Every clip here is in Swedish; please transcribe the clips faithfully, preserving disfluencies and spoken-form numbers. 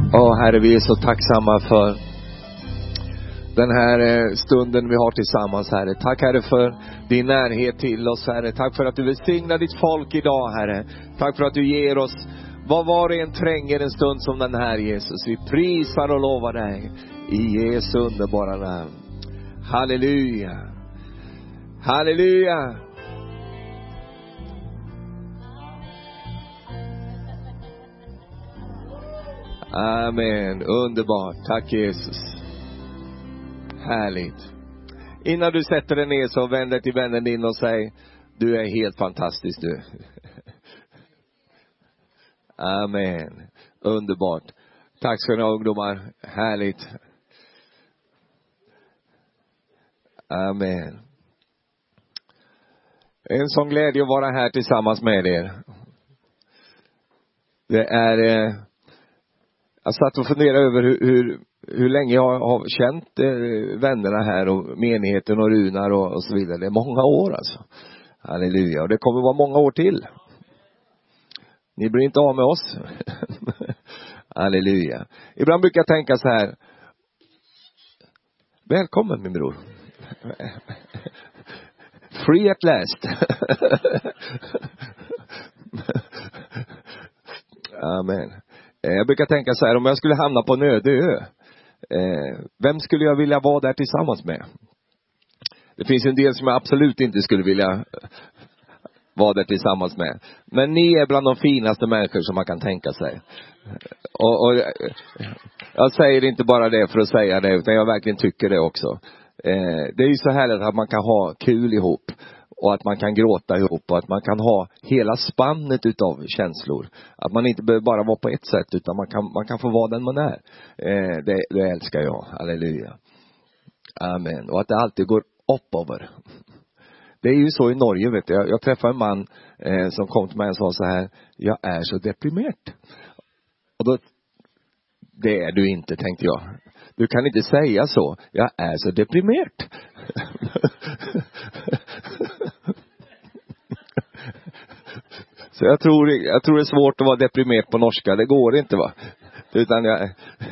Ja, Herre, vi är så tacksamma för den här stunden vi har tillsammans, Herre. Tack, Herre, för din närhet till oss, Herre. Tack för att du välsignar ditt folk idag, Herre. Tack för att du ger oss vad var och en tränger en stund som den här, Jesus. Vi prisar och lovar dig i Jesu underbara namn. Halleluja. Halleluja. Amen. Underbart. Tack, Jesus. Härligt. Innan du sätter dig ner så vänd dig till vännen din och säg: du är helt fantastisk, du. Amen. Underbart. Tack ska ni ha, ungdomar. Härligt. Amen. En sån glädje att vara här tillsammans med er. Det är... Eh, jag satt och funderade över hur, hur, hur länge jag har känt eh, vännerna här och menigheten och Runar och, och så vidare. Det är många år alltså. Halleluja. Och det kommer vara många år till. Ni blir inte av med oss. Halleluja. Ibland brukar jag tänka så här: välkommen, min bror. Free at last. Amen. Jag brukar tänka så här: om jag skulle hamna på en öde ö, vem skulle jag vilja vara där tillsammans med? Det finns en del som jag absolut inte skulle vilja vara där tillsammans med. Men ni är bland de finaste människor som man kan tänka sig. Och, och jag säger inte bara det för att säga det, utan jag verkligen tycker det också. Det är ju så härligt att man kan ha kul ihop. Och att man kan gråta ihop. Och att man kan ha hela spannet utav känslor. Att man inte behöver bara vara på ett sätt. Utan man kan, man kan få vara den man är. Eh, det, det älskar jag. Halleluja. Amen. Och att det alltid går upp över. Det är ju så i Norge, vet du. Jag, jag träffade en man eh, som kom till mig och sa så här: jag är så deprimerad. Och då... det är du inte, tänkte jag. Du kan inte säga så. Jag är så deprimerad. Så jag tror, jag tror det är svårt att vara deprimerad på norska. Det går inte, va? Utan jag...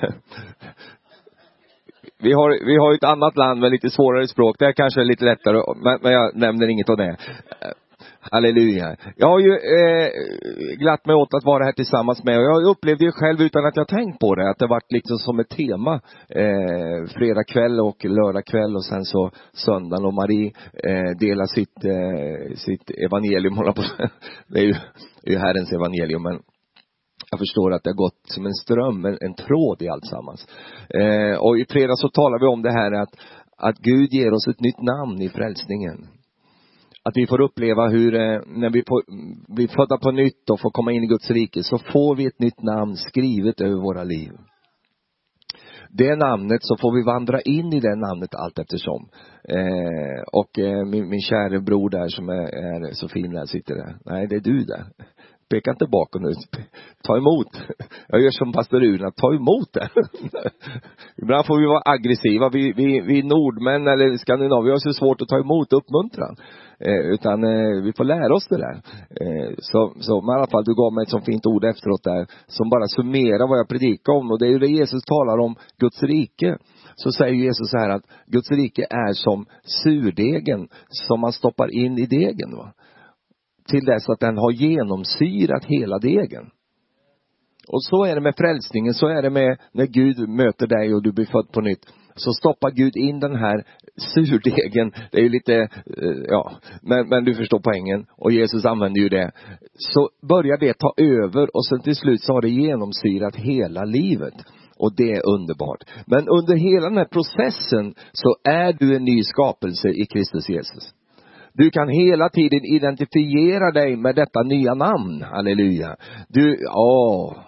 vi har, vi har ett annat land med lite svårare språk. Det är kanske lite lättare. Men, men jag nämner inget av det. Halleluja. Jag har ju eh, glatt mig åt att vara här tillsammans med. Och jag upplevde ju själv utan att jag tänkt på det, att det varit liksom som ett tema. Eh, fredag kväll och lördag kväll och sen så söndagen. Och Marie eh, delar sitt, eh, sitt evangelium. Det är ju, det är ju Herrens evangelium, men jag förstår att det har gått som en ström, en, en tråd i allt sammans. Eh, och i fredag så talar vi om det här att, att Gud ger oss ett nytt namn i frälsningen. Att vi får uppleva hur eh, när vi får, blir födda på nytt och får komma in i Guds rike, så får vi ett nytt namn skrivet över våra liv. Det namnet, så får vi vandra in i det namnet allt eftersom. Eh, och eh, min, min kära bror där som är, är så fin där sitter där. Nej, det är du där. Peka inte bakåt nu. Ta emot. Jag gör som pastor Runa. Ta emot det. Ibland får vi vara aggressiva. Vi, vi, vi nordmän eller skandinavier, vi har så svårt att ta emot uppmuntran. Eh, utan eh, vi får lära oss det där. Eh, så, så men i alla fall, du gav mig ett så fint ord efteråt där. Som bara summerar vad jag predikar om. Och det är ju det Jesus talar om, Guds rike. Så säger Jesus så här att Guds rike är som surdegen som man stoppar in i degen, va? Till dess att den har genomsyrat hela degen. Och så är det med frälsningen. Så är det med när Gud möter dig och du blir född på nytt. Så stoppar Gud in den här surdegen. Det är ju lite, ja, men, men du förstår poängen. Och Jesus använder ju det. Så börjar det ta över. Och sen till slut så har det genomsyrat hela livet. Och det är underbart. Men under hela den här processen så är du en ny skapelse i Kristus Jesus. Du kan hela tiden identifiera dig med detta nya namn. Halleluja. Du, åh.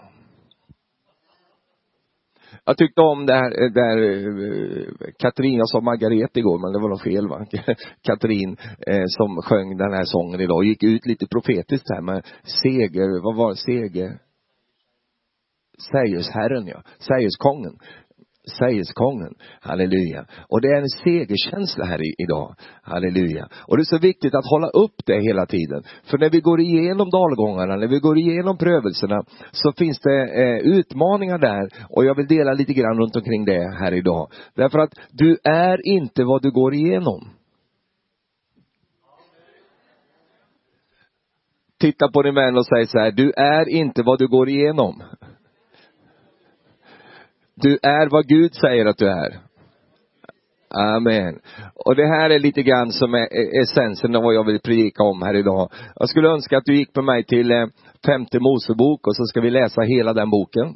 Jag tyckte om det här, där Katrin, jag sa Margareta igår, men det var nog fel, va? Katrin eh, som sjöng den här sången idag. Gick ut lite profetiskt här med seger, vad var det? Seger? Sägersherren, ja. Sägerskongen. sägelskången. Halleluja. Och det är en segerkänsla här i, idag. Halleluja. Och det är så viktigt att hålla upp det hela tiden. För när vi går igenom dalgångarna, när vi går igenom prövelserna, så finns det eh, utmaningar där. Och jag vill dela lite grann runt omkring det här idag. Därför att du är inte vad du går igenom. Titta på din vän och säg så här: du är inte vad du går igenom. Du är vad Gud säger att du är. Amen. Och det här är lite grann som är essensen av vad jag vill predika om här idag. Jag skulle önska att du gick med mig till femte Mosebok och så ska vi läsa hela den boken.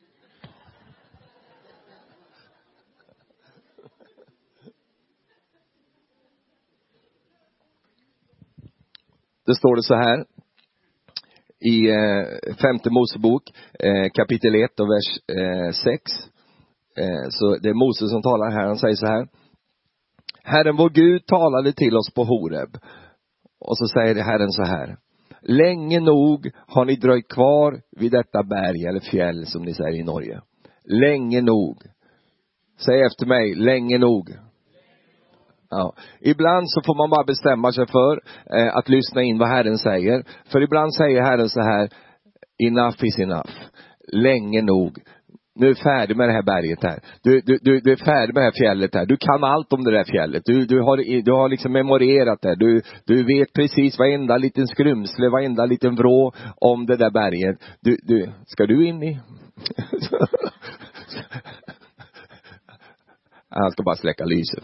Det står det så här i eh, femte Mosebok eh, kapitel ett och vers eh, sex. Eh, så det är Moses som talar här. Han säger så här: Herren vår Gud talade till oss på Horeb. Och så säger Herren så här: länge nog har ni dröjt kvar vid detta berg eller fjäll som ni säger i Norge. Länge nog. Säg efter mig: länge nog. Ja. Ibland så får man bara bestämma sig för eh, att lyssna in vad Herren säger. För ibland säger Herren så här: enough is enough. Länge nog. Nu är du färdig med det här berget här. Du, du, du, du är färdig med det här fjället här. Du kan allt om det där fjället. Du, du, har, du har liksom memorerat det. Du, du vet precis varenda liten skrumsle, varenda liten vrå om det där berget. Du, du, ska du in i? Han ska bara släcka lyset.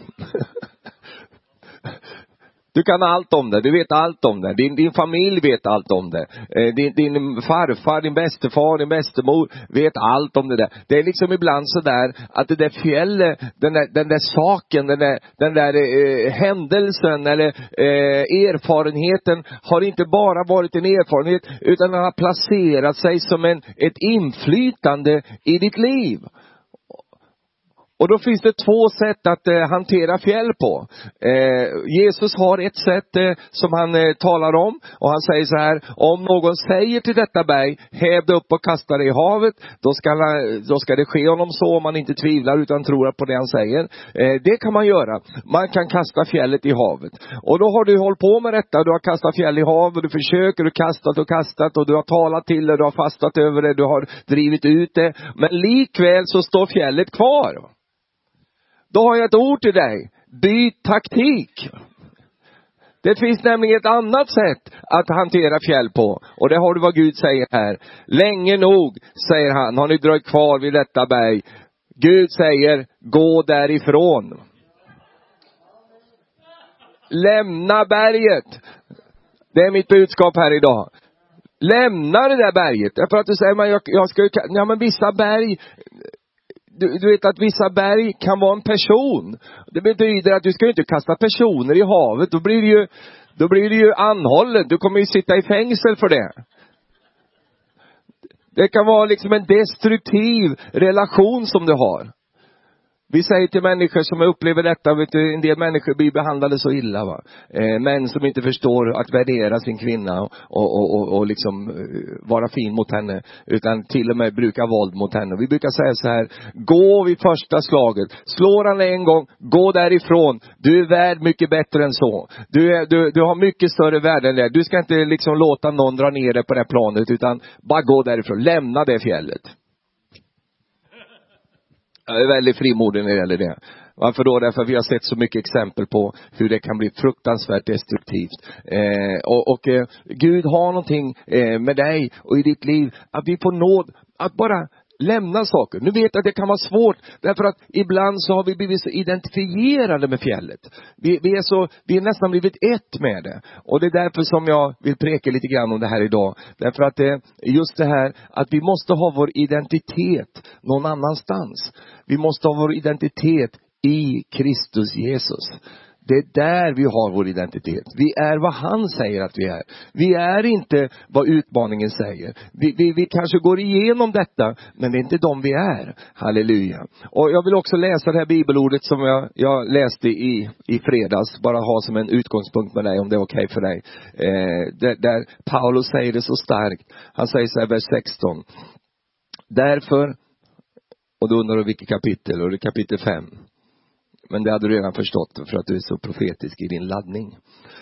Du kan allt om det, du vet allt om det. Din, din familj vet allt om det. Eh, din, din farfar, din bästefar, din bästemor vet allt om det där. Det är liksom ibland så där att det där fjället, den där, den där saken, den där, den där eh, händelsen eller eh, erfarenheten har inte bara varit en erfarenhet, utan den har placerat sig som en, ett inflytande i ditt liv. Och då finns det två sätt att eh, hantera fjäll på. Eh, Jesus har ett sätt eh, som han eh, talar om. Och han säger så här: om någon säger till detta berg, häv det upp och kasta det i havet. Då ska, då ska det ske honom så, om man inte tvivlar utan tror på det han säger. Eh, det kan man göra. Man kan kasta fjället i havet. Och då har du hållit på med detta. Du har kastat fjäll i havet. Du försöker, du kastat och kastat. Och du har talat till det, du har fastat över det. Du har drivit ut det. Men likväl så står fjället kvar. Då har jag ett ord till dig. Byt taktik. Det finns nämligen ett annat sätt att hantera fjäll på. Och det har du vad Gud säger här. Länge nog, säger han, har ni dröjt kvar vid detta berg. Gud säger: gå därifrån. Lämna berget. Det är mitt budskap här idag. Lämna det där berget. Därför att du säger: men jag, jag ska, ja, men vissa berg... Du, du vet att vissa berg kan vara en person. Det betyder att du ska inte kasta personer i havet. Då blir det ju, då blir det ju anhållet. Du kommer ju sitta i fängsel för det. Det kan vara liksom en destruktiv relation som du har. Vi säger till människor som upplever detta, vet du, en del människor blir behandlade så illa, va. Eh, män som inte förstår att värdera sin kvinna och, och, och, och liksom uh, vara fin mot henne, utan till och med brukar våld mot henne. Vi brukar säga så här: gå vid första slaget. Slår han en gång, gå därifrån. Du är värd mycket bättre än så. Du, är, du, du har mycket större värde än det. Du ska inte liksom låta någon dra ner dig på det här planet, utan bara gå därifrån. Lämna det fjället. Jag är väldigt frimodig när det gäller det. Varför då? Därför att vi har sett så mycket exempel på hur det kan bli fruktansvärt destruktivt. Eh, och och eh, Gud har någonting eh, med dig och i ditt liv. Att vi får nåd att bara lämna saker. Nu vet jag att det kan vara svårt. Därför att ibland så har vi blivit så identifierade med fjället. Vi, vi, är så, vi är nästan blivit ett med det. Och det är därför som jag vill preka lite grann om det här idag. Därför att det, just det här att vi måste ha vår identitet någon annanstans. Vi måste ha vår identitet i Kristus Jesus. Det är där vi har vår identitet. Vi är vad han säger att vi är. Vi är inte vad utmaningen säger. Vi, vi, vi kanske går igenom detta, men det är inte de vi är. Halleluja. Och jag vill också läsa det här bibelordet som jag, jag läste i, i fredags. Bara ha som en utgångspunkt med dig, om det är okej för dig. Eh, där, där Paulus säger det så starkt. Han säger så här, vers sexton. Därför Och då undrar du vilket kapitel, och det är kapitel fem. Men det hade du redan förstått för att du är så profetisk i din laddning.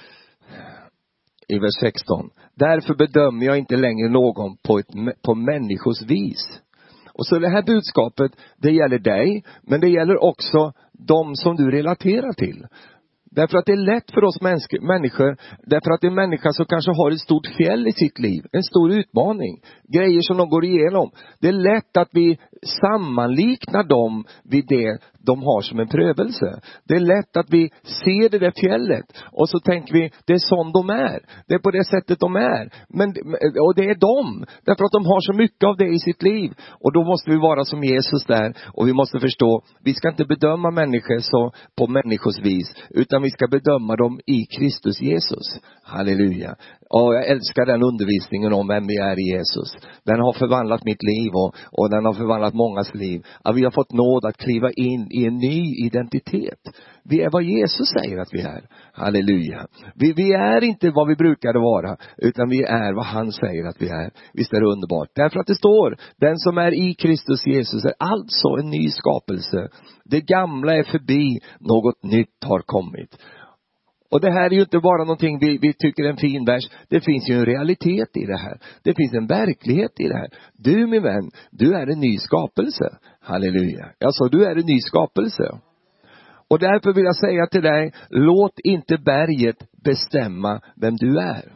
I vers sexton. Därför bedömer jag inte längre någon på, ett, på människors vis. Och så det här budskapet, det gäller dig, men det gäller också de som du relaterar till. Därför att det är lätt för oss människor, därför att det är en människa som kanske har ett stort fjäll i sitt liv. En stor utmaning. Grejer som de går igenom. Det är lätt att vi sammanliknar dem vid det de har som en prövelse. Det är lätt att vi ser det där fjället och så tänker vi, det är som de är. Det är på det sättet de är. Men, och det är de. Därför att de har så mycket av det i sitt liv. Och då måste vi vara som Jesus där. Och vi måste förstå, vi ska inte bedöma människor så på människors vis. Utan vi ska bedöma dem i Kristus Jesus. Halleluja. Och jag älskar den undervisningen om vem vi är i Jesus. Den har förvandlat mitt liv och, och den har förvandlat mångas liv. Att vi har fått nåd att kliva in i en ny identitet. Vi är vad Jesus säger att vi är. Halleluja. Vi, vi är inte vad vi brukade vara, utan vi är vad han säger att vi är. Visst är det underbart. Därför att det står, den som är i Kristus Jesus är alltså en ny skapelse. Det gamla är förbi, något nytt har kommit. Och det här är ju inte bara någonting vi, vi tycker är en fin vers. Det finns ju en realitet i det här. Det finns en verklighet i det här. Du min vän, du är en ny skapelse. Halleluja. Alltså du är en ny skapelse. Och därför vill jag säga till dig, låt inte berget bestämma vem du är.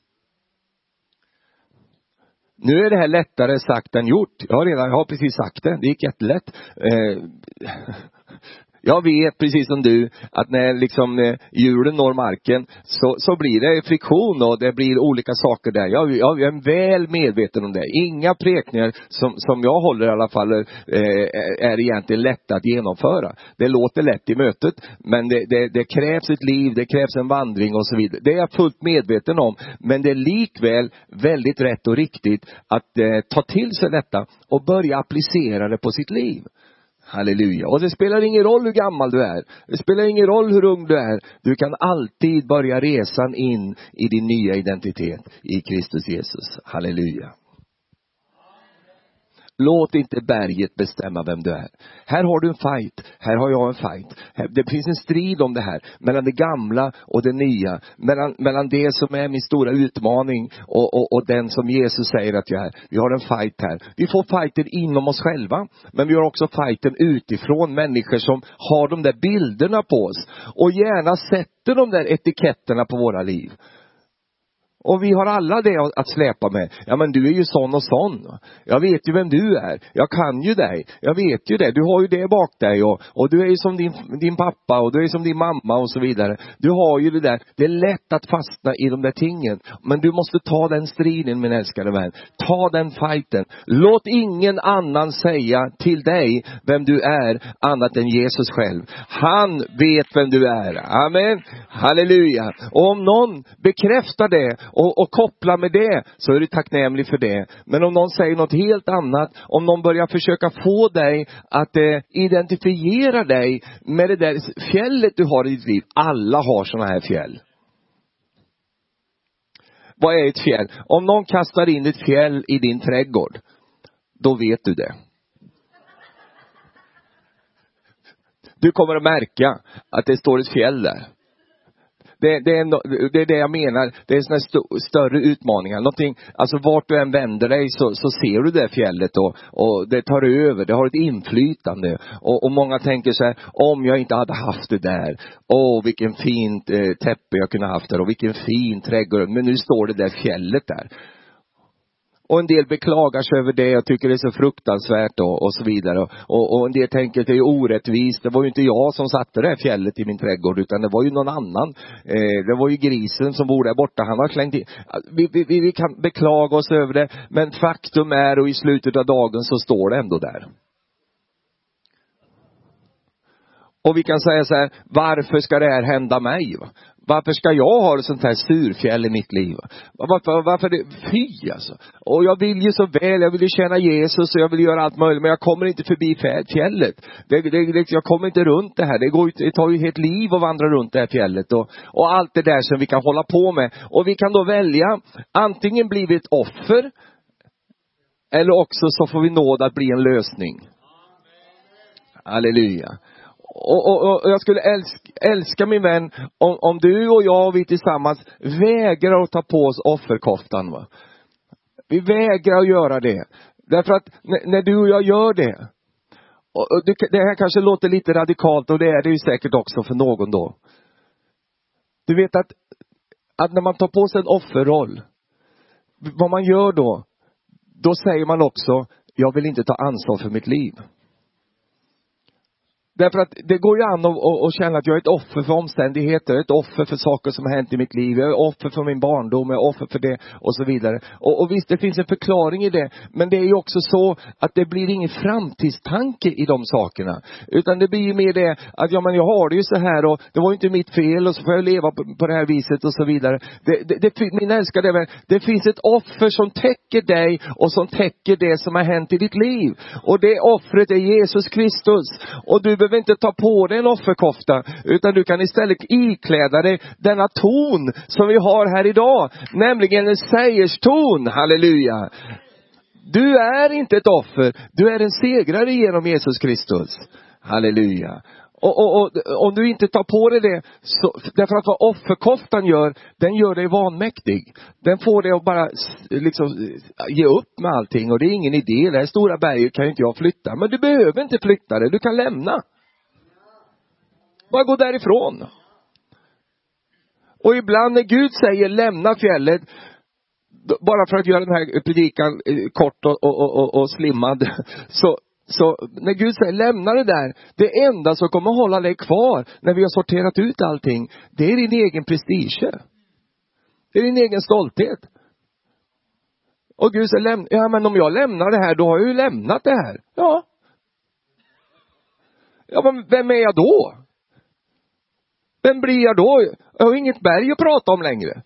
Nu är det här lättare sagt än gjort. Jag har redan, jag har precis sagt det. Det gick jättelätt. Eh, Jag vet precis som du att när liksom eh, hjulen når marken så, så blir det friktion och det blir olika saker där. Jag, jag, jag är väl medveten om det. Inga prekningar som, som jag håller i alla fall eh, är egentligen lätta att genomföra. Det låter lätt i mötet, men det, det, det krävs ett liv, det krävs en vandring och så vidare. Det är jag fullt medveten om, men det är likväl väldigt rätt och riktigt att eh, ta till sig detta och börja applicera det på sitt liv. Halleluja. Och det spelar ingen roll hur gammal du är. Det spelar ingen roll hur ung du är. Du kan alltid börja resan in i din nya identitet i Kristus Jesus. Halleluja. Låt inte berget bestämma vem du är. Här har du en fight. Här har jag en fight. Det finns en strid om det här. Mellan det gamla och det nya. Mellan, mellan det som är min stora utmaning och, och, och den som Jesus säger att jag är. Vi har en fight här. Vi får fighten inom oss själva. Men vi har också fighten utifrån människor som har de där bilderna på oss. Och gärna sätter de där etiketterna på våra liv. Och vi har alla det att släpa med. Ja men du är ju sån och sån. Jag vet ju vem du är. Jag kan ju dig. Jag vet ju det. Du har ju det bak dig. Och, och du är ju som din, din pappa. Och du är som din mamma och så vidare. Du har ju det där. Det är lätt att fastna i de där tingen. Men du måste ta den striden min älskade vän. Ta den fighten. Låt ingen annan säga till dig vem du är annat än Jesus själv. Han vet vem du är. Amen. Halleluja. Och om någon bekräftar det Och, och koppla med det, så är du tacknämlig för det. Men om någon säger något helt annat, om någon börjar försöka få dig att eh, identifiera dig med det där fjället du har i ditt liv. Alla har såna här fjäll. Vad är ett fjäll? Om någon kastar in ett fjäll i din trädgård, då vet du det. Du kommer att märka att det står ett fjäll där. Det, det, är en, det är det jag menar. Det är såna st- större utmaningar. Någonting, alltså vart du än vänder dig så, så ser du det fjället och, och det tar över. Det har ett inflytande. Och, och många tänker så här, om jag inte hade haft det där. Åh, vilken fint eh, täppe jag kunde haft där. Och vilken fin trädgård. Men nu står det där fjället där. Och en del beklagar sig över det och tycker det är så fruktansvärt och, och så vidare. Och, och en del tänker att det är orättvist. Det var ju inte jag som satte det här fjället i min trädgård, utan det var ju någon annan. Eh, det var ju grisen som bor där borta. Han har slängt in. Vi, vi, vi kan beklaga oss över det. Men faktum är, och i slutet av dagen så står det ändå där. Och vi kan säga så här, varför ska det här hända mig? Va? Varför ska jag ha ett sånt här surfjäll i mitt liv? Varför, varför det? Fy alltså. Och jag vill ju så väl, jag vill ju tjäna Jesus och jag vill göra allt möjligt. Men jag kommer inte förbi fjället. Det, det, det, jag kommer inte runt det här. Det, går, det tar ju helt liv att vandra runt det här fjället. Och, och allt det där som vi kan hålla på med. Och vi kan då välja, antingen blir vi ett offer. Eller också så får vi nåd att bli en lösning. Halleluja. Och, och, och jag skulle älska, älska min vän om, om du och jag och vi tillsammans vägrar att ta på oss offerkoftan. Va? Vi vägrar att göra det. Därför att när, när du och jag gör det, och, och det, det här kanske låter lite radikalt, och det är det ju säkert också för någon då. Du vet att, att när man tar på sig en offerroll, vad man gör då, då säger man också, jag vill inte ta ansvar för mitt liv. Därför att det går ju an att, att, att känna att jag är ett offer för omständigheter. Jag är ett offer för saker som har hänt i mitt liv. Jag är offer för min barndom. Jag är offer för det och så vidare. Och, och visst, det finns en förklaring i det. Men det är ju också så att det blir ingen framtidstanke i de sakerna. Utan det blir ju mer det att ja, men jag har det ju så här och det var ju inte mitt fel och så får jag leva på, på det här viset och så vidare. Det, det, det, min älskade vän, det finns ett offer som täcker dig och som täcker det som har hänt i ditt liv. Och det offret är Jesus Kristus. Och du behöver inte ta på dig en offerkofta, utan du kan istället ikläda dig denna ton som vi har här idag, nämligen en segerston. Halleluja. Du är inte ett offer, du är en segrare genom Jesus Kristus. Halleluja. Och, och, och om du inte tar på dig det, så, därför att vad offerkoftan gör, den gör dig vanmäktig. Den får dig att bara liksom ge upp med allting, och det är ingen idé. Det här stora berget kan ju inte jag flytta, men du behöver inte flytta det, du kan lämna. Bara gå därifrån. Och ibland när Gud säger lämna fjället, bara för att göra den här predikan kort och, och, och, och slimmad, så Så när Gud säger lämna det där, det enda som kommer hålla dig kvar när vi har sorterat ut allting, det är din egen prestige. Det är din egen stolthet. Och Gud säger, läm- ja men om jag lämnar det här, då har jag ju lämnat det här. Ja. Ja men vem är jag då? Vem blir jag då? Jag har inget berg att prata om längre.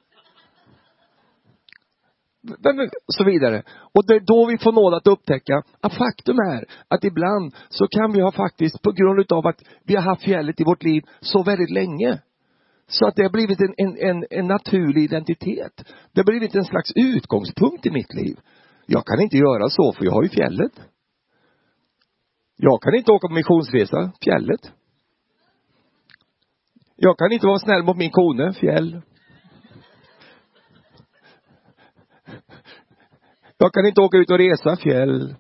Och så vidare. Och det är då vi får nåd att upptäcka att faktum är att ibland så kan vi ha faktiskt, på grund av att vi har haft fjället i vårt liv så väldigt länge, så att det har blivit en, en, en, en naturlig identitet. Det har blivit en slags utgångspunkt i mitt liv. Jag kan inte göra så, för jag har ju fjället. Jag kan inte åka på missionsresa, fjället. Jag kan inte vara snäll mot min kone, fjäll. Jag kan inte åka ut och resa, fjäll.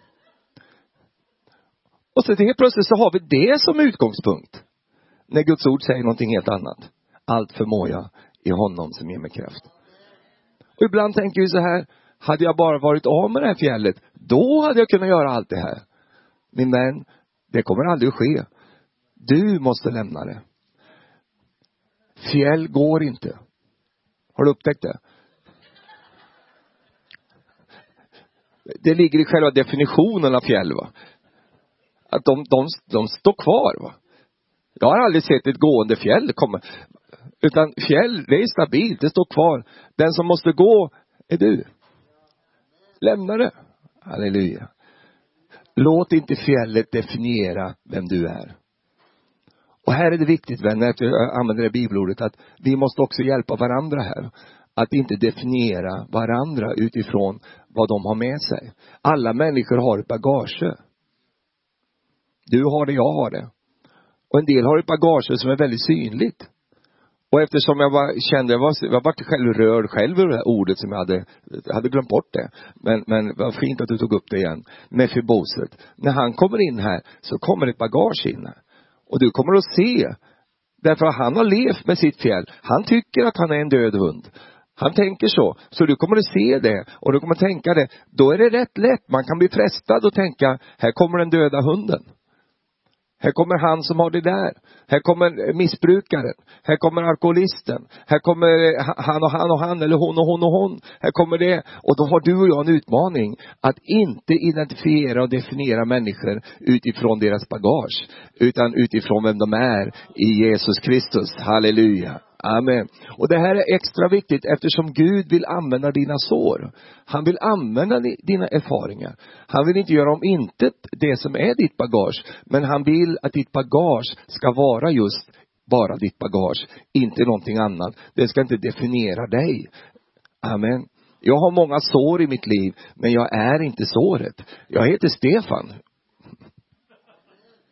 Och så helt plötsligt så har vi det som utgångspunkt. När Guds ord säger någonting helt annat. Allt förmår jag i honom som ger mig kraft. Och ibland tänker vi så här, hade jag bara varit av med det här fjället, då hade jag kunnat göra allt det här. Min vän, det kommer aldrig att ske. Du måste lämna det. Fjäll går inte. Har du upptäckt det? Det ligger i själva definitionen av fjäll, va. Att de, de, de står kvar, va. Jag har aldrig sett ett gående fjäll komma. Utan fjäll, det är stabilt, det står kvar. Den som måste gå är du. Lämna det. Halleluja. Låt inte fjället definiera vem du är. Och här är det viktigt, vänner, efter jag använder det bibelordet, att vi måste också hjälpa varandra här. Att inte definiera varandra utifrån vad de har med sig. Alla människor har ett bagage. Du har det, jag har det. Och en del har ett bagage som är väldigt synligt. Och eftersom jag var, kände, jag var, jag var själv rörd själv över det här ordet som jag hade, jag hade glömt bort det. Men, men vad fint att du tog upp det igen. Mefiboset. När han kommer in här så kommer ett bagage in här. Och du kommer att se. Därför att han har levt med sitt fjäll. Han tycker att han är en död hund. Han tänker så. Så du kommer att se det. Och du kommer att tänka det. Då är det rätt lätt. Man kan bli frestad och tänka, här kommer den döda hunden. Här kommer han som har det där. Här kommer missbrukaren. Här kommer alkoholisten. Här kommer han och han och han. Eller hon och hon och hon. Här kommer det. Och då har du och jag en utmaning. Att inte identifiera och definiera människor utifrån deras bagage. Utan utifrån vem de är i Jesus Kristus. Halleluja. Amen. Och det här är extra viktigt eftersom Gud vill använda dina sår. Han vill använda dina erfarenheter. Han vill inte göra om intet det som är ditt bagage. Men han vill att ditt bagage ska vara just bara ditt bagage. Inte någonting annat. Det ska inte definiera dig. Amen. Jag har många sår i mitt liv. Men jag är inte såret. Jag heter Stefan.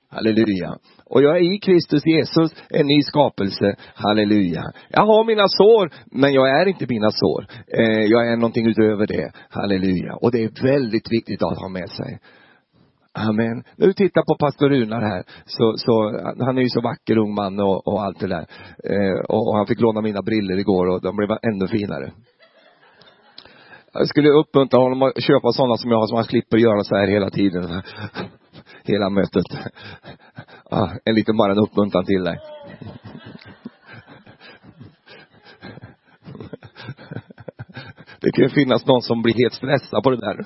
Halleluja. Och jag är i Kristus Jesus, en ny skapelse. Halleluja. Jag har mina sår, men jag är inte mina sår. Eh, jag är någonting utöver det. Halleluja. Och det är väldigt viktigt att ha med sig. Amen. När du tittar på pastor Runar här, så, så han är ju så vacker ung man och, och allt det där. Eh, och, och han fick låna mina briller igår och de blev ännu finare. Jag skulle uppmuntra honom att köpa sådana som jag har, som han slipper göra så här hela tiden. Hela mötet. Ah, en liten bara en uppmuntran till dig. Det kan ju finnas någon som blir helt stressad på det där.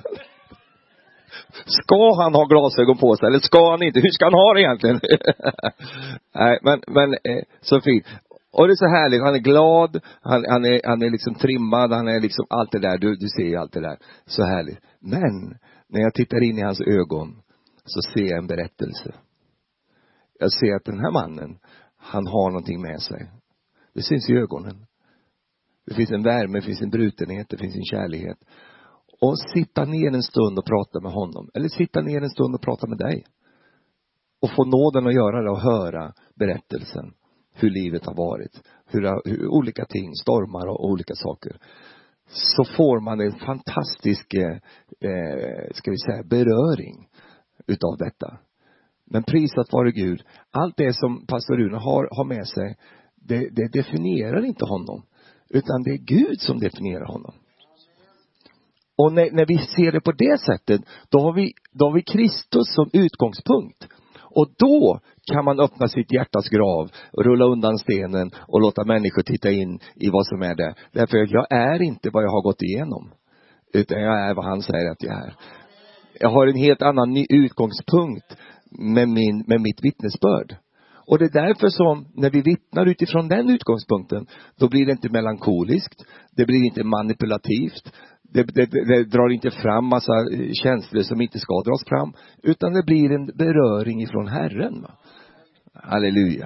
Ska han ha glasögon på sig eller ska han inte? Hur ska han ha det egentligen? Nej, men, men eh, så fint. Och det är så härligt, han är glad, han, han, är, han är liksom trimmad, han är liksom allt det där, du, du ser ju allt det där. Så härligt. Men när jag tittar in i hans ögon så ser jag en berättelse. Jag ser att den här mannen, han har någonting med sig. Det syns i ögonen. Det finns en värme, det finns en brutenhet, det finns en kärlighet. Och sitta ner en stund och prata med honom. Eller sitta ner en stund och prata med dig. Och få nåden att göra det och höra berättelsen. Hur livet har varit. Hur, hur olika ting, stormar och olika saker. Så får man en fantastisk eh, ska vi säga, beröring utav detta. Men prisat vare Gud. Allt det som pastor Rune har, har med sig, det, det definierar inte honom. Utan det är Gud som definierar honom. Och när, när vi ser det på det sättet, då har vi, då har vi Kristus som utgångspunkt. Och då kan man öppna sitt hjärtas grav och rulla undan stenen och låta människor titta in i vad som är det. Därför att jag är inte vad jag har gått igenom. Utan jag är vad han säger att jag är. Jag har en helt annan ny utgångspunkt med, min, med mitt vittnesbörd. Och det är därför som när vi vittnar utifrån den utgångspunkten, då blir det inte melankoliskt. Det blir inte manipulativt. Det, det, det drar inte fram massa känslor som inte ska dras fram. Utan det blir en beröring ifrån Herren. Va? Halleluja.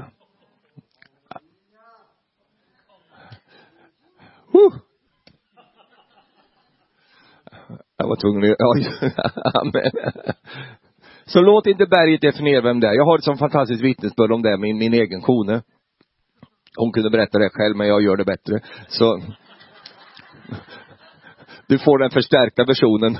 Uh. Jag var tvungen att... Ja, amen. Så låt inte berget definiera vem det är. Jag har ett sånt fantastiskt vittnesbörd om det. Min, min egen kone. Hon kunde berätta det själv, men jag gör det bättre. Så... Du får den förstärkta versionen.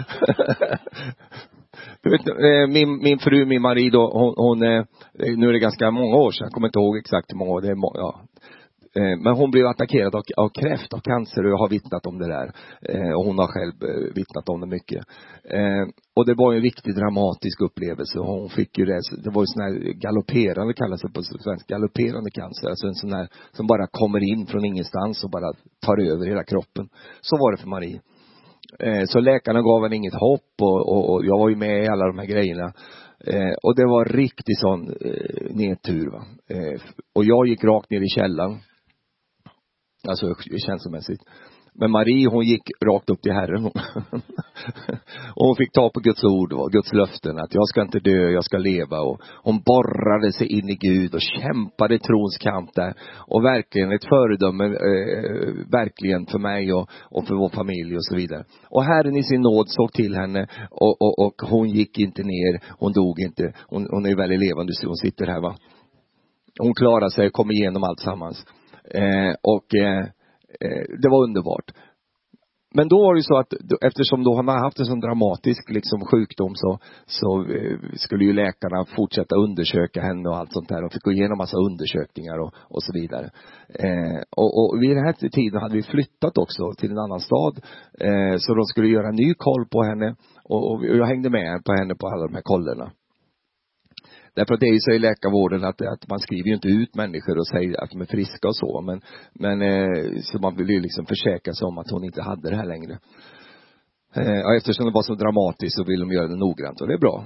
Du vet, min, min fru, min Marie då, hon, hon, nu är det ganska många år sedan, jag kommer inte ihåg exakt hur många år det är, ja. Men hon blev attackerad av, av kräft, av cancer, och jag har vittnat om det där. Och hon har själv vittnat om det mycket. Och det var en riktigt dramatisk upplevelse. Hon fick ju det, det var ju sån här galopperande, kallas det på svenska, galopperande cancer. Alltså en sån här som bara kommer in från ingenstans och bara tar över hela kroppen. Så var det för Marie. Så läkarna gav henne inget hopp och, och, och jag var ju med i alla de här grejerna. Och det var riktigt sån nedtur, va. Och jag gick rakt ner i källan. Alltså känslomässigt. Men Marie, hon gick rakt upp till Herren. Och hon fick ta på Guds ord och Guds löften. Att jag ska inte dö, jag ska leva. Och hon borrade sig in i Gud och kämpade trons kamp där. Och verkligen ett föredöme, eh, verkligen för mig och, och för vår familj och så vidare. Och Herren i sin nåd såg till henne. Och, och, och hon gick inte ner, hon dog inte. Hon, hon är väldigt levande, hon sitter här, va. Hon klarade sig och kom igenom allt sammans. Eh, och eh, det var underbart. Men då var det ju så att eftersom då han har haft en sån dramatisk liksom sjukdom, så, så eh, skulle ju läkarna fortsätta undersöka henne och allt sånt där. Och fick gå igenom massa undersökningar och, och så vidare. Eh, och, och vid den här tiden hade vi flyttat också till en annan stad. Eh, så de skulle göra en ny koll på henne. Och, och jag hängde med på henne på alla de här kollerna. Därför att det är ju så i läkarvården att, att man skriver ju inte ut människor och säger att de är friska och så. Men, men eh, så man vill ju liksom försäkra sig om att hon inte hade det här längre. Eh, eftersom det var så dramatiskt så vill de göra det noggrant, och det är bra.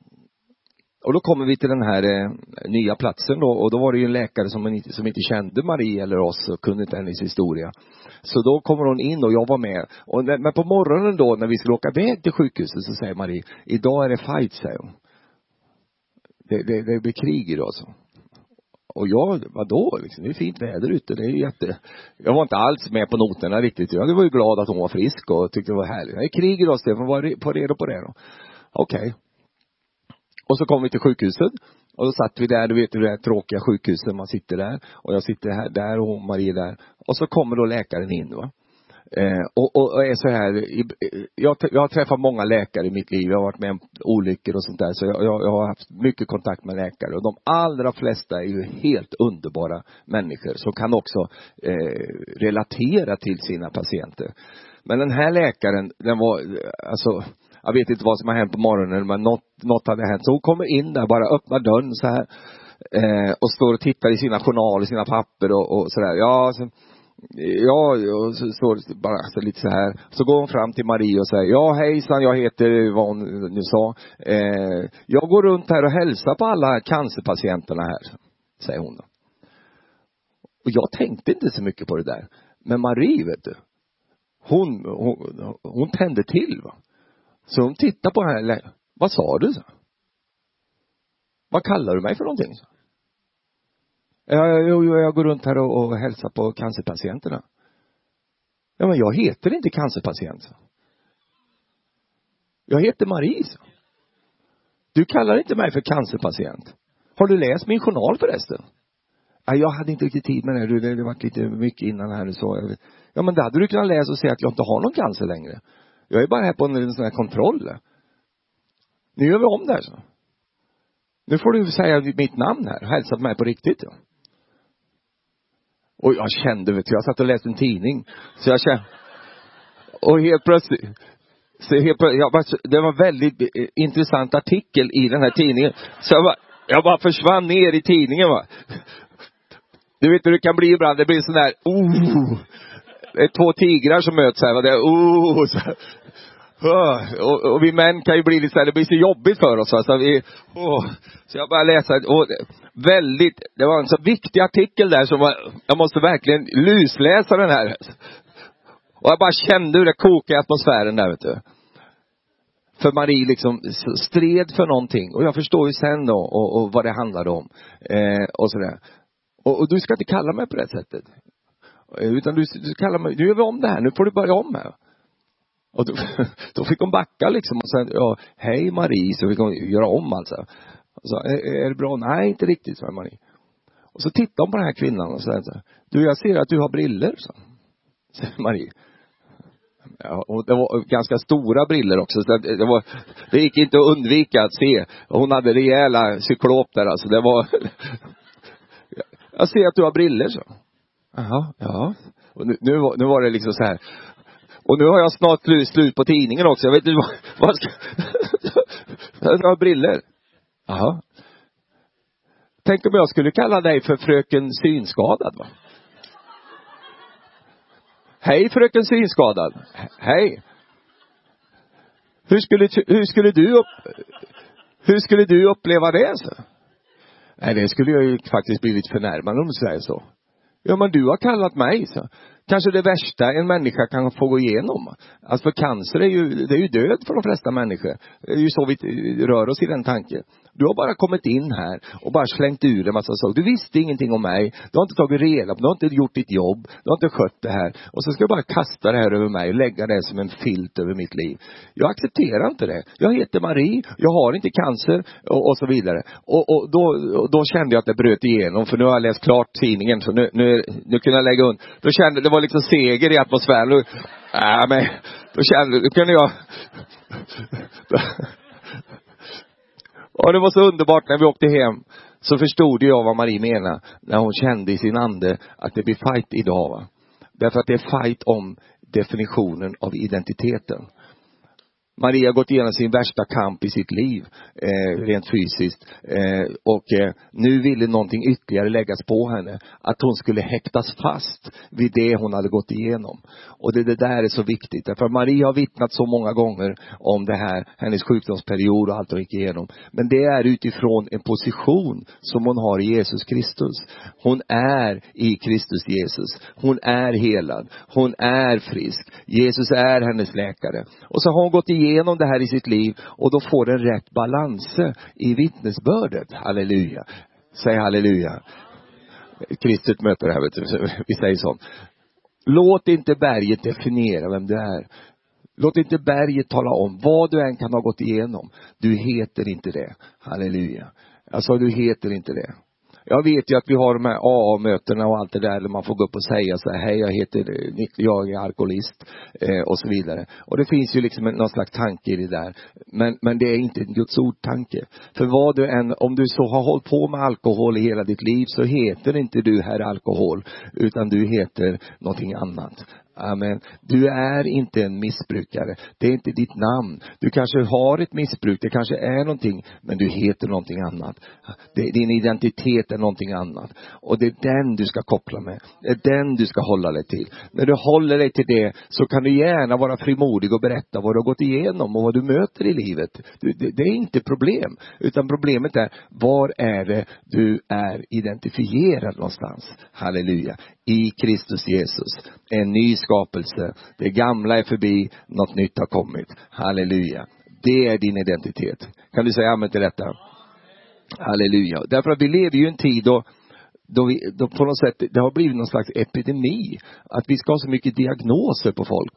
Och då kommer vi till den här eh, nya platsen då. Och då var det ju en läkare som inte, som inte kände Marie eller oss och kunde inte hennes historia. Så då kommer hon in och jag var med. Och när, men på morgonen då när vi skulle åka iväg till sjukhuset så säger Marie, idag är det fight, säger hon. Det, det, det blir krig idag så. Och jag, vadå liksom, det är fint väder ute, det är jätte... Jag var inte alls med på noterna riktigt. Jag var ju glad att hon var frisk och tyckte det var härligt. Det är krig idag, Stefan, var på redo på det då. Okej. Okay. Och så kom vi till sjukhuset. Och då satt vi där, du vet hur det är tråkiga sjukhuset, man sitter där. Och jag sitter här, där och Marie där. Och så kommer då läkaren in, va. Eh, och, och, och är så här, jag, jag har träffat många läkare i mitt liv. Jag har varit med om olyckor och sånt där. Så jag, jag, jag har haft mycket kontakt med läkare. Och de allra flesta är ju helt underbara människor. Som kan också eh, relatera till sina patienter. Men den här läkaren, den var, alltså, jag vet inte vad som har hänt på morgonen, men något, något hade hänt. Så hon kommer in där, bara öppnar dörren så här. Eh, och står och tittar i sina journaler, sina papper och, och sådär. Ja, så, ja, och så står det bara så lite så här. Så går hon fram till Marie och säger, ja hejsan, jag heter, vad hon nu sa. Eh, jag går runt här och hälsar på alla cancerpatienterna här, säger hon då. Och jag tänkte inte så mycket på det där. Men Marie, vet du. Hon, hon, hon tände till, va. Så hon tittar på henne. Vad sa du, så? Vad kallar du mig för någonting, så? Jag, jag, jag går runt här och, och hälsar på cancerpatienterna. Ja, men jag heter inte cancerpatient, så. Jag heter Marie, så. Du kallar inte mig för cancerpatient. Har du läst min journal förresten? Ja, jag hade inte riktigt tid med det. Det, det var lite mycket innan här. Så. Ja, men då hade du kunnat läsa och säga att jag inte har någon cancer längre. Jag är bara här på en, en sån här kontroll. Nu gör vi om det här, så. Nu får du säga mitt namn här. Hälsa på mig på riktigt, ja. Och jag kände, vet du, jag satt och läste en tidning. Så jag kände, och helt plötsligt, så helt plötsligt jag bara, det var en väldigt intressant artikel i den här tidningen. Så jag bara, jag bara försvann ner i tidningen, va. Du vet hur det kan bli ibland, det blir sån där, oh, det är två tigrar som möts här, va. Det är, oh, så, oh, och, och vi män kan ju bli lite så här, det blir så jobbigt för oss, va. Så vi, oh, så jag bara läsa, och väldigt, det var en så viktig artikel där som var, jag måste verkligen lusläsa den här. Och jag bara kände hur det kokade i atmosfären där, vet du. För Marie liksom stred för någonting. Och jag förstår ju sen då, och, och vad det handlade om. Eh, och sådär. Och, och du ska inte kalla mig på det sättet. Utan du, du kallar mig, nu gör vi om det här, nu får du börja om här. Och då, då fick hon backa liksom. Och sen, ja, hej Marie, så fick hon göra om alltså. Så, är, är det bra? Nej, inte riktigt, sa Marie. Och så tittar hon på den här kvinnan och säger så, du, jag ser att du har briller, så. Säger Marie. Ja, och det var ganska stora briller också, så det, det var, det gick inte att undvika att se. Hon hade rejäla cyklop där, alltså det var. Jag ser att du har briller, så. Jaha, ja. Och nu, nu, var, nu var det liksom så här. Och nu har jag snart slut, slut på tidningen också. Jag vet inte vad, vad ska. Jag har briller. Jaha. Tänk om jag skulle kalla dig för fröken synskadad, va? Hej fröken synskadad. Hej. Hur skulle, hur skulle du upp, hur skulle du uppleva det, så? Nej, det skulle jag ju faktiskt bli lite förnärmad om du säger så. Ja, men du har kallat mig, så. Kanske det värsta en människa kan få gå igenom. Alltså för cancer är ju, det är ju död för de flesta människor. Det är ju så vi rör oss i den tanken. Du har bara kommit in här och bara slängt ur en massa saker. Du visste ingenting om mig. Du har inte tagit reda på, du har inte gjort ditt jobb. Du har inte skött det här. Och så ska jag bara kasta det här över mig och lägga det som en filt över mitt liv. Jag accepterar inte det. Jag heter Marie, jag har inte cancer och, och så vidare. Och, och då, och då kände jag att det bröt igenom, för nu har jag läst klart tidningen, så nu, nu, nu kunde jag lägga under. Då kände det var liksom seger i atmosfären. Äh, men, då kände då kunde jag. Och det var så underbart när vi åkte hem. Så förstod jag vad Marie menade när hon kände i sin ande att det blir fight idag, va? Därför att det är fight om definitionen av identiteten. Maria har gått igenom sin värsta kamp i sitt liv, eh, rent fysiskt. Eh, och eh, nu ville någonting ytterligare läggas på henne. Att hon skulle häktas fast vid det hon hade gått igenom. Och det, det där är så viktigt. Därför Maria har vittnat så många gånger om det här, hennes sjukdomsperiod och allt hon gick igenom. Men det är utifrån en position som hon har i Jesus Kristus. Hon är i Kristus Jesus. Hon är helad. Hon är frisk. Jesus är hennes läkare. Och så har hon gått igenom genom det här i sitt liv, och då får den rätt balans i vittnesbördet. Halleluja. Säg halleluja. Kristet möter det här, vet du. Vi säger så. Låt inte berget definiera vem du är. Låt inte berget tala om vad du än kan ha gått igenom. Du heter inte det. Halleluja. Alltså du heter inte det. Jag vet ju att vi har de här A A-mötena och allt det där, där man får gå upp och säga så här: hej, jag heter jag är alkoholist eh, och så vidare. Och det finns ju liksom någon slags tanke i det där. Men, men det är inte en Guds ordtanke. För vad du än, om du så har hållit på med alkohol i hela ditt liv, så heter inte du här alkohol, utan du heter någonting annat. Amen. Du är inte en missbrukare. Det är inte ditt namn. Du kanske har ett missbruk. Det kanske är någonting. Men du heter någonting annat. Det, din identitet är någonting annat. Och det är den du ska koppla med. Det är den du ska hålla dig till. När du håller dig till det, så kan du gärna vara frimodig och berätta vad du har gått igenom och vad du möter i livet. Du, det, det är inte problem. Utan problemet är, var är det du är identifierad någonstans? Halleluja. I Kristus Jesus. En ny skapelse. Det gamla är förbi. Något nytt har kommit. Halleluja. Det är din identitet. Kan du säga amen till detta? Halleluja. Därför att vi lever ju i en tid då, då, vi, då på något sätt det har blivit någon slags epidemi. Att vi ska ha så mycket diagnoser på folk.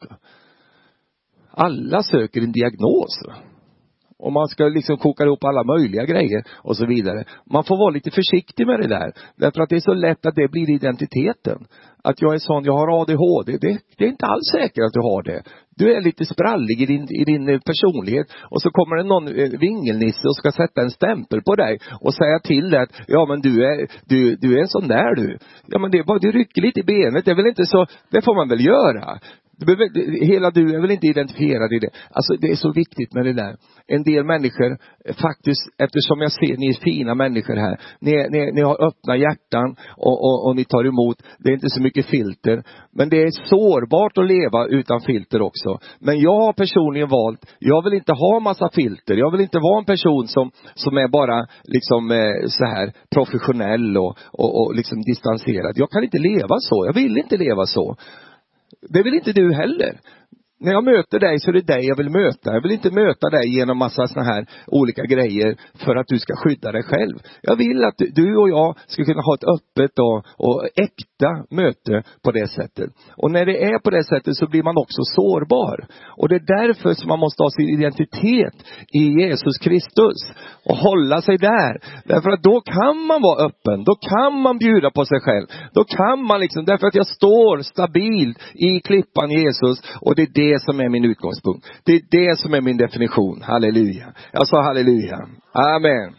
Alla söker en diagnos. Och man ska liksom koka ihop alla möjliga grejer och så vidare. Man får vara lite försiktig med det där. Därför att det är så lätt att det blir identiteten. Att jag är sån, jag har A D H D. Det, det är inte alls säkert att du har det. Du är lite sprallig i din, i din personlighet. Och så kommer det någon vingelnisse och ska sätta en stämpel på dig. Och säga till dig att, ja men du är, du, du är en sån där du. Ja men det är bara, du rycker lite i benet. Det är väl inte så, det får man väl göra. Hela du är väl inte identifierad i det. Alltså det är så viktigt med det där. En del människor faktiskt, eftersom jag ser ni är fina människor här. Ni, ni, ni har öppna hjärtan och, och, och ni tar emot. Det är inte så mycket filter. Men det är sårbart att leva utan filter också. Men jag har personligen valt, jag vill inte ha massa filter. Jag vill inte vara en person som, som är bara liksom eh, så här professionell och, och, och liksom distanserad. Jag kan inte leva så. Jag vill inte leva så. Det vill inte du heller. När jag möter dig så är det dig jag vill möta. Jag vill inte möta dig genom massa såna här olika grejer för att du ska skydda dig själv. Jag vill att du och jag ska kunna ha ett öppet och, och äkta möte på det sättet. Och när det är på det sättet så blir man också sårbar. Och det är därför som man måste ha sin identitet i Jesus Kristus. Och hålla sig där. Därför att då kan man vara öppen. Då kan man bjuda på sig själv. Då kan man liksom, därför att jag står stabilt i klippan Jesus. Och det är det som är min utgångspunkt. Det är det som är min definition. Halleluja. Jag sa halleluja. Amen.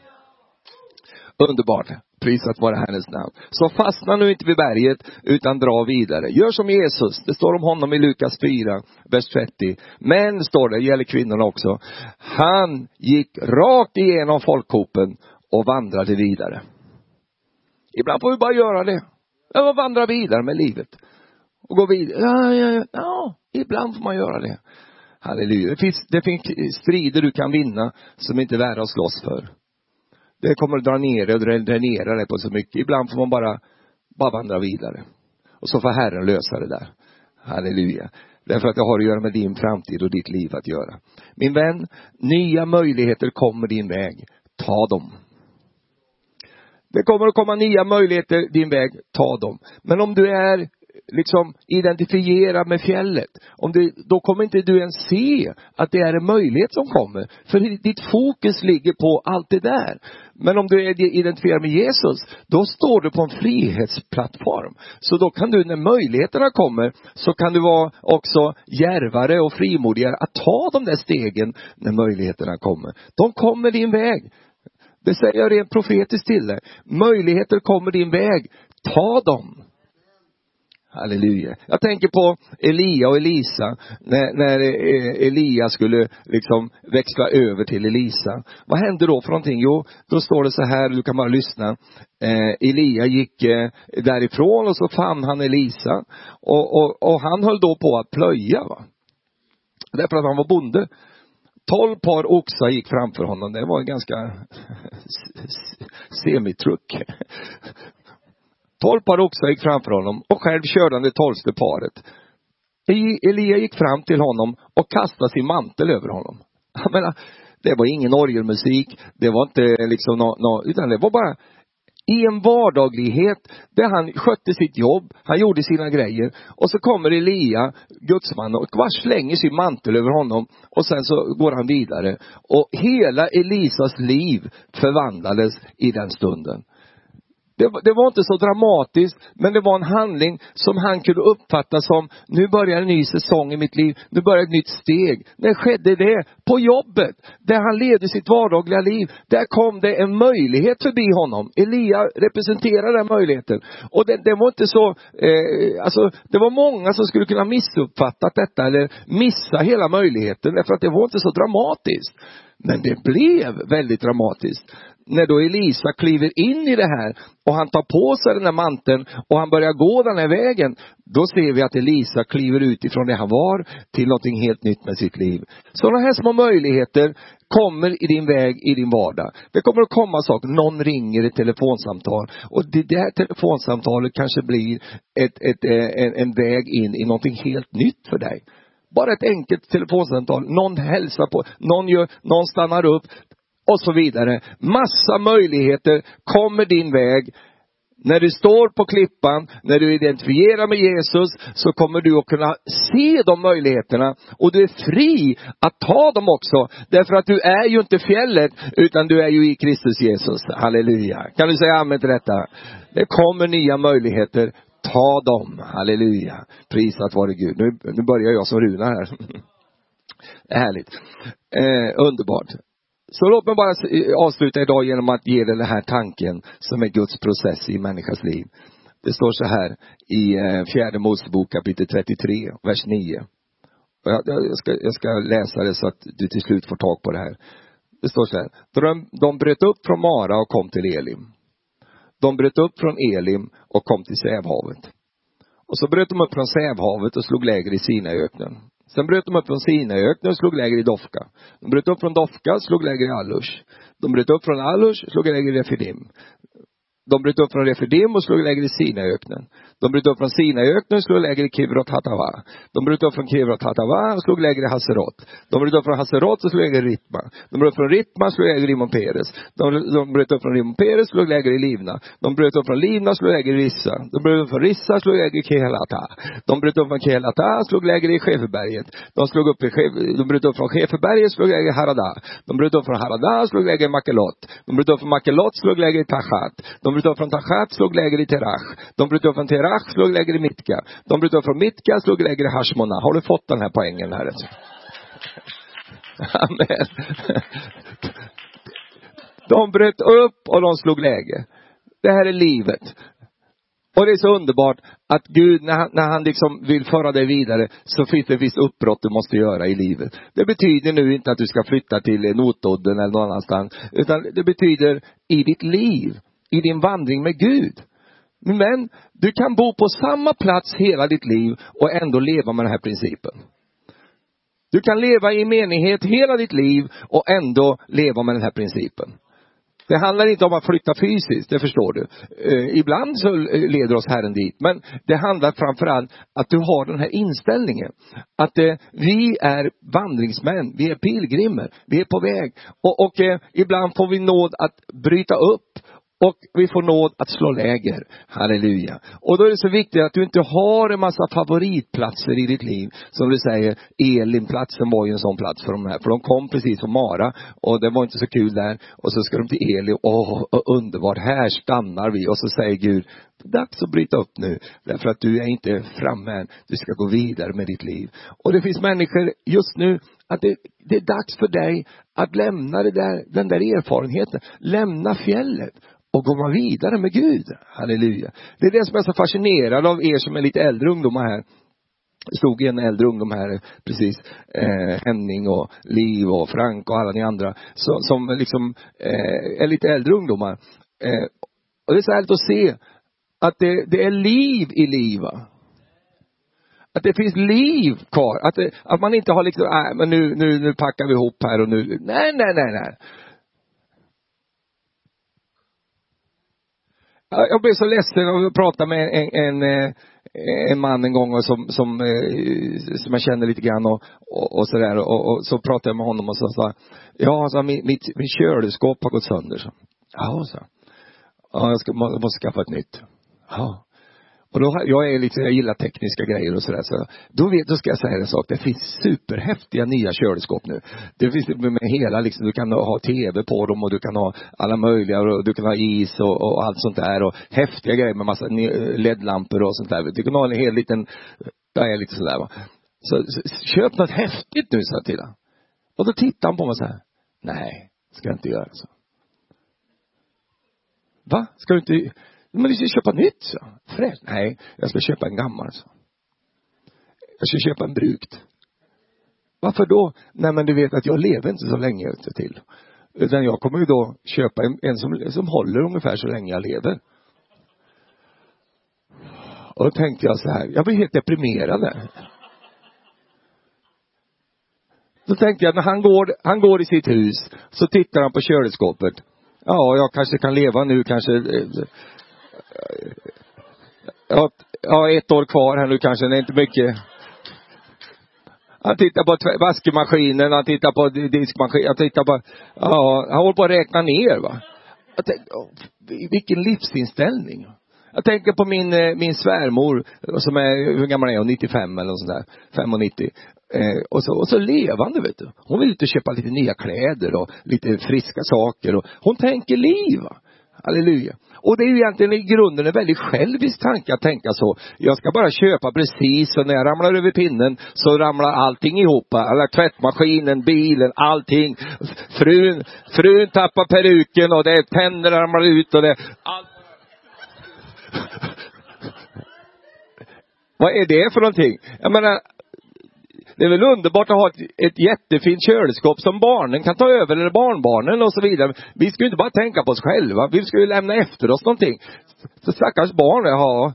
Underbart. Prisat vara Herrens namn. Så fastna nu inte vid berget utan dra vidare. Gör som Jesus. Det står om honom i Lukas fyra, vers trettio. Men står det, det gäller kvinnorna också. Han gick rakt igenom folkhopen och vandrade vidare. Ibland får vi bara göra det. Jag vandra vidare med livet. Och gå vidare. Ja, ja, ja. ja, ibland får man göra det. Halleluja. Det finns, det finns strider du kan vinna som inte är värda att slåss för. Det kommer att dra ner dig och dränera dig på så mycket. Ibland får man bara, bara vandra vidare. Och så får Herren lösa det där. Halleluja. Därför att det har att göra med din framtid och ditt liv att göra. Min vän, nya möjligheter kommer din väg. Ta dem. Det kommer att komma nya möjligheter din väg. Ta dem. Men om du är liksom identifierad med fjället. Om du, då kommer inte du ens se att det är en möjlighet som kommer. För ditt fokus ligger på allt det där. Men om du är identifierad med Jesus, då står du på en frihetsplattform. Så då kan du, när möjligheterna kommer, så kan du vara också djärvare och frimodigare att ta de där stegen när möjligheterna kommer. De kommer din väg. Det säger jag rent profetiskt till dig. Möjligheter kommer din väg. Ta dem. Halleluja. Jag tänker på Elia och Elisa. När, när Elia skulle liksom växla över till Elisa. Vad hände då för någonting? Jo, då står det så här, du kan bara lyssna. Eh, Elia gick eh, därifrån och så fann han Elisa. Och, och, och han höll då på att plöja, va? Därför att han var bonde. Tolv par oxar gick framför honom. Det var en ganska semitruck. Tolv par oxar gick framför honom och själv körde han det tolfte paret. Elia gick fram till honom och kastade sin mantel över honom. Jag menar, det var ingen orgelmusik. Det var inte liksom no, no, utan det var bara I en vardaglighet där han skötte sitt jobb, han gjorde sina grejer. Och så kommer Elia, gudsman, och bara slänger sin mantel över honom. Och sen så går han vidare. Och hela Elisas liv förvandlades i den stunden. Det, det var inte så dramatiskt, men det var en handling som han kunde uppfatta som, nu börjar en ny säsong i mitt liv, nu börjar ett nytt steg. När skedde det? På jobbet, där han levde sitt vardagliga liv. Där kom det en möjlighet förbi honom. Elia representerar den möjligheten. Och det, det var inte så, eh, alltså det var många som skulle kunna missuppfatta detta eller missa hela möjligheten, därför att det var inte så dramatiskt. Men det blev väldigt dramatiskt. När då Elisa kliver in i det här och han tar på sig den här manteln och han börjar gå den här vägen, då ser vi att Elisa kliver ut ifrån det han var till någonting helt nytt med sitt liv. Sådana här små möjligheter kommer i din väg, i din vardag. Det kommer att komma saker, någon ringer ett telefonsamtal och det där telefonsamtalet kanske blir ett, ett, en, en väg in i någonting helt nytt för dig. Bara ett enkelt telefonsamtal, någon hälsar på, någon, gör, någon stannar upp och så vidare. Massa möjligheter kommer din väg. När du står på klippan, när du identifierar med Jesus, så kommer du att kunna se de möjligheterna. Och du är fri att ta dem också. Därför att du är ju inte fjället, utan du är ju i Kristus Jesus. Halleluja. Kan du säga amen till detta? Det kommer nya möjligheter. Ta dem. Halleluja. Prisat vare Gud. Nu, nu börjar jag som Runa här. Härligt. Eh, underbart. Så låt mig bara avsluta idag genom att ge dig den här tanken som är Guds process i människas liv. Det står så här i fjärde Mosebok kapitel trettiotre, vers nio. Och jag, jag, ska, jag ska läsa det så att du till slut får tag på det här. Det står så här. De, de bröt upp från Mara och kom till Elim. De bröt upp från Elim och kom till Sävhavet. Och så bröt de upp från Sävhavet och slog läger i Sinaiöknen. Sen bröt de upp från Sinaiöknen och slog läger i Dofka. De bröt upp från Dofka och slog läger i Alush. De bröt upp från Alush och slog läger i Refidim. De bröt upp från Refidim och slog läger i Sinaiöknen. De bröt upp från Sinaiöknen och slog läger i Kivrot Hatava. De bröt upp från Kivrot Hatava och slog läger i Haserot. De bröt upp från Haserot och slog läger i Ritma. De bröt upp från Ritma och slog läger i Rimon Peres. De, de bröt upp från Rimon Peres och slog läger i Livna. De bröt upp från Livna och slog läger i Rissa. De bröt upp från Rissa och slog läger i Kehelata. De bröt upp från Kehelata och slog läger i Scheferberget. De slog upp i De bröt upp från Scheferberget och slog läger i Harada. De bröt upp från Harada och slog läger i Makelot. De bröt upp från Makelot och slog läger i Tachat. De bröt upp från Tachat och slog läger i Terach. De bröt upp från Terach slog läger i Mitka. De bröt upp från Mitka slog läger i Hashmona. Har du fått den här poängen här? Amen. De bröt upp och de slog läger. Det här är livet. Och det är så underbart att Gud, när han, när han liksom vill föra dig vidare, så finns det ett visst uppbrott du måste göra i livet. Det betyder nu inte att du ska flytta till Notodden eller någon annanstans, utan det betyder i ditt liv, i din vandring med Gud. Men du kan bo på samma plats hela ditt liv och ändå leva med den här principen. Du kan leva i menighet hela ditt liv och ändå leva med den här principen. Det handlar inte om att flytta fysiskt, det förstår du. Eh, ibland så leder oss Herren dit. Men det handlar framförallt att du har den här inställningen. Att eh, vi är vandringsmän, vi är pilgrimer, vi är på väg. Och, och eh, ibland får vi nåd att bryta upp. Och vi får nåd att slå läger. Halleluja. Och då är det så viktigt att du inte har en massa favoritplatser i ditt liv. Som du säger, Elim-platsen var ju en sån plats för de här. För de kom precis från Mara. Och det var inte så kul där. Och så ska de till Elim. Åh, underbart. Här stannar vi. Och så säger Gud, det är dags att bryta upp nu. Därför att du är inte framme än. Du ska gå vidare med ditt liv. Och det finns människor just nu. Att det, det är dags för dig att lämna det där, den där erfarenheten. Lämna fjället. Och går man vidare med Gud. Halleluja. Det är det som är så fascinerad av er som är lite äldre ungdomar här. Det stod en äldre ungdom här precis. Eh, Henning och Liv och Frank och alla ni andra. Så, som liksom eh, är lite äldre ungdomar. Eh, och det är så härligt att se. Att det, det är liv i livet. Att det finns liv kvar. Att, det, att man inte har liksom, nej men nu, nu, nu packar vi ihop här och nu. Nej, nej, nej, nej. Jag blev så ledsen av att prata med en, en, en man en gång och som, som, som jag känner lite grann och, och, och sådär. Och, och så pratade jag med honom och så sa, ja, så mitt, mitt, mitt kylskåp har gått sönder. Så. Ja, så. Ja, jag, ska, jag måste skaffa ett nytt. Ja. Och då, jag är lite, jag gillar tekniska grejer och sådär. Så då, vet, då ska jag säga en sak. Det finns superhäftiga nya kylskåp nu. Det finns med hela, liksom, du kan ha tv på dem och du kan ha alla möjliga, och du kan ha is och, och allt sånt där. Och häftiga grejer med massa L E D-lampor och sånt där. Du kan ha en hel liten, där är lite sådär va. Så, så köp något häftigt nu, sa jag till honom. Och då tittar han på mig så här. Nej, ska jag inte göra så. Va? Ska du inte... Men du ska köpa nytt, så. Fräsch. Nej, jag ska köpa en gammal, så. Jag ska köpa en brukt. Varför då? Nej, men du vet att jag lever inte så länge till. Utan jag kommer ju då köpa en, en som, som håller ungefär så länge jag lever. Och då tänkte jag så här. Jag blir helt deprimerad där. Då tänkte jag, när han går, han går i sitt hus, så tittar han på kylskåpet. Ja, jag kanske kan leva nu, kanske... Ja, ja, ett år kvar här nu kanske, det är inte mycket. Han tittar på vaskemaskinen, han tittar på diskmaskinen, han tittar på, ja, han håller på att räkna ner, va. Jag tänkte, vilken livsinställning. Jag tänker på min, min svärmor, som är, hur gammal är hon, nittiofem eller något sånt där, femtionittio. Eh, och, så, och så levande, vet du. Hon vill inte köpa lite nya kläder och lite friska saker. Och hon tänker liv, va. Halleluja. Och det är ju egentligen i grunden en väldigt självisk tanke att tänka så. Jag ska bara köpa precis, och när jag ramlar över pinnen så ramlar allting ihop. Alla tvättmaskinen, bilen, allting. Frun, frun tappar peruken och det tänder ramlar ut och det... Allt. Vad är det för någonting? Jag menar... Det är väl underbart att ha ett, ett jättefint kylskåp som barnen kan ta över, eller barnbarnen och så vidare. Vi ska ju inte bara tänka på oss själva. Vi ska ju lämna efter oss någonting. Så stackars barn, ja.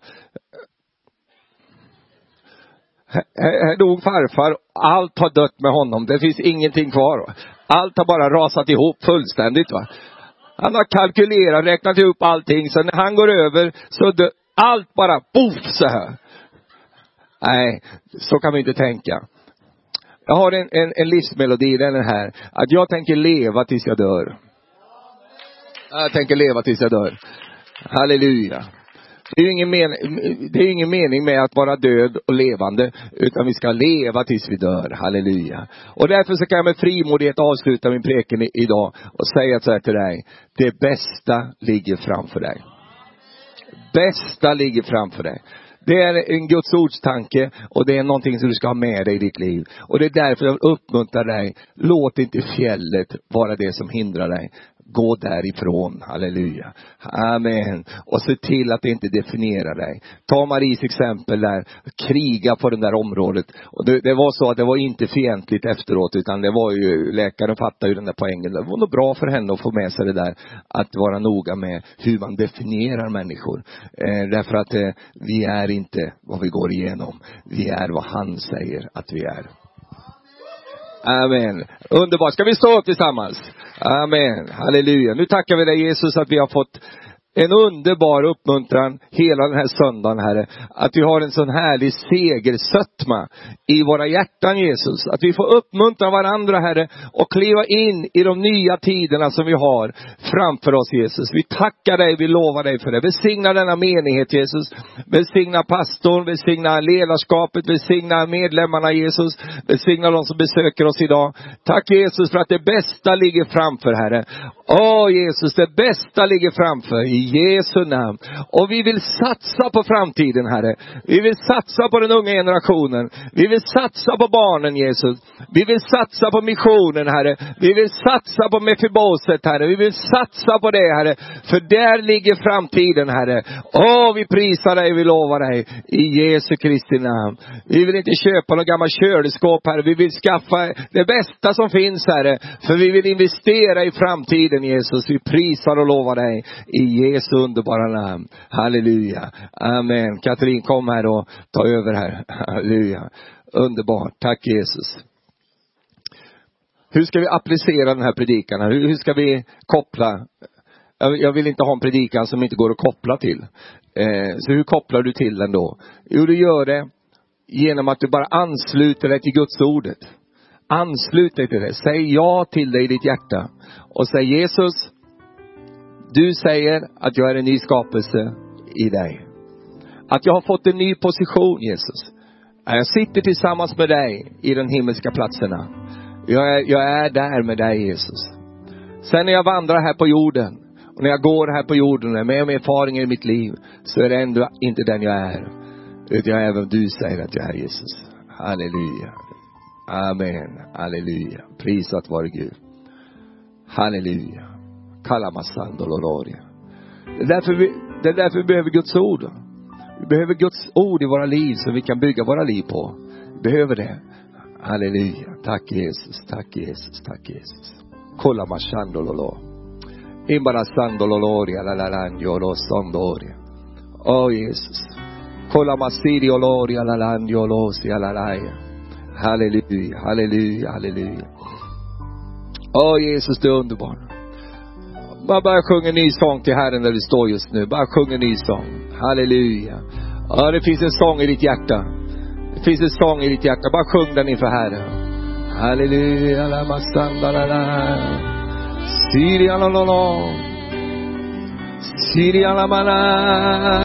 Här, här dog farfar. Allt har dött med honom. Det finns ingenting kvar. Allt har bara rasat ihop fullständigt, va. Han har kalkylerat, räknat ihop allting. Så när han går över så dö, allt bara poff så här. Nej, så kan vi inte tänka. Jag har en, en, en livsmelodi, den här. Att jag tänker leva tills jag dör. Jag tänker leva tills jag dör. Halleluja. Det är ju ingen, men, det är ingen mening med att vara död och levande. Utan vi ska leva tills vi dör. Halleluja. Och därför så kan jag med frimodighet avsluta min preken idag. Och säga så här till dig. Det bästa ligger framför dig. Bästa ligger framför dig. Det är en Guds ordstanke, och det är någonting som du ska ha med dig i ditt liv. Och det är därför jag uppmuntrar dig. Låt inte fjället vara det som hindrar dig. Gå därifrån, halleluja. Amen. Och se till att det inte definierar dig. Ta Maries exempel där. Kriga på det där området. Och det, det var så att det var inte fientligt efteråt, utan det var ju, läkaren fattade ju den där poängen. Det var nog bra för henne att få med sig det där. Att vara noga med hur man definierar människor. Eh, därför att eh, vi är inte vad vi går igenom. Vi är vad han säger att vi är. Amen. Underbart. Ska vi stå upp tillsammans? Amen. Halleluja. Nu tackar vi dig, Jesus, att vi har fått en underbar uppmuntran hela den här söndagen, Herre. Att vi har en sån härlig segersötma i våra hjärtan, Jesus. Att vi får uppmuntra varandra, Herre, och kliva in i de nya tiderna som vi har framför oss, Jesus. Vi tackar dig, vi lovar dig för det. Välsigna denna menighet, Jesus. Välsigna pastorn, välsigna ledarskapet, välsigna medlemmarna, Jesus. Välsigna de som besöker oss idag. Tack, Jesus, för att det bästa ligger framför, Herre. Åh, Jesus, det bästa ligger framför. I Jesu namn. Och vi vill satsa på framtiden, Herre. Vi vill satsa på den unga generationen. Vi vill satsa på barnen, Jesus. Vi vill satsa på missionen, Herre. Vi vill satsa på Mefiboset, Herre. Vi vill satsa på det, Herre. För där ligger framtiden, Herre. Åh, vi prisar dig, vi lovar dig. I Jesu Kristi namn. Vi vill inte köpa någon gammal kylskåp, Herre. Vi vill skaffa det bästa som finns, Herre. För vi vill investera i framtiden, Jesus. Vi prisar och lovar dig. I Jesu underbara namn. Halleluja. Amen. Katrin, kom här och ta över här. Halleluja. Underbart. Tack, Jesus. Hur ska vi applicera den här predikan? Hur, hur ska vi koppla? Jag, jag vill inte ha en predikan som inte går att koppla till. Eh, så hur kopplar du till den då? Jo, du gör det genom att du bara ansluter dig till Guds ordet. Anslut dig till det. Säg ja till dig i ditt hjärta. Och säg, Jesus, Du säger att jag är en ny skapelse i dig. Att jag har fått en ny position, Jesus. Jag sitter tillsammans med dig i de himmelska platserna. Jag är, jag är där med dig, Jesus. Sen när jag vandrar här på jorden, och när jag går här på jorden och är med om erfarenheter i mitt liv, så är det ändå inte den jag är. Utan jag är vad du säger att jag är, Jesus. Halleluja. Amen. Halleluja. Prisat vare Gud. Halleluja. Kalamasandoloria. Det är därför vi, det är därför vi behöver Guds ord. Vi behöver Guds ord i våra liv som vi kan bygga våra liv på. Vi behöver det. Halleluja. Tack Jesus. Tack Jesus. Tack Jesus. Kalamasandololo. Imbarasandoloria la la la njolo sondoria. Åh Jesus. Kalamasirioloria la la njolo sialalaia. Halleluja. Halleluja. Halleluja. Åh Jesus, du är underbar. Bara, bara sjung en ny sång till Herren där du står just nu. Bara sjung en ny sång. Halleluja. Ja, det finns en sång i ditt hjärta. Det finns en sång i ditt hjärta. Bara sjung den inför Herren. Halleluja. La masanda la la. Syria la la la. Syria la la.